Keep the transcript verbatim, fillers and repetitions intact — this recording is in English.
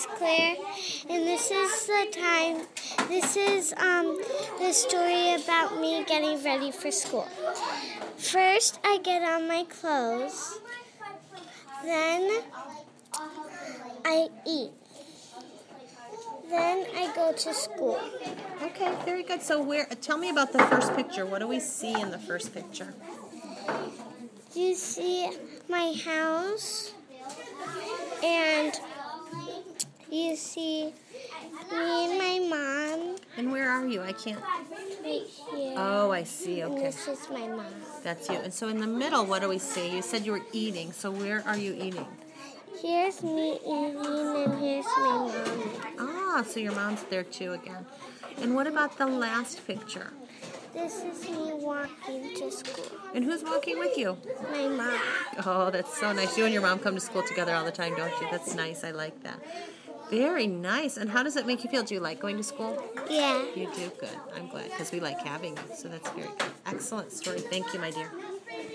Claire, and this is the time, this is um, the story about me getting ready for school. First, I get on my clothes, then I eat, then I go to school. Okay, very good. So where? Tell me about the first picture. What do we see in the first picture? You see my house, and you see me and my mom. And where are you? I can't. Right here. Oh, I see. And Okay. this is my mom. That's you. And so in the middle, what do we see? You said you were eating. So where are you eating? Here's me eating, and here's my mom. Ah, so your mom's there too again. And what about the last picture? This is me walking to school. And who's walking with you? My mom. Oh, that's so nice. You and your mom come to school together all the time, don't you? That's nice. I like that. Very nice. And how does it make you feel? Do you like going to school? Yeah. You do? Good. I'm glad because we like having you. So that's very good. Excellent story. Thank you, my dear.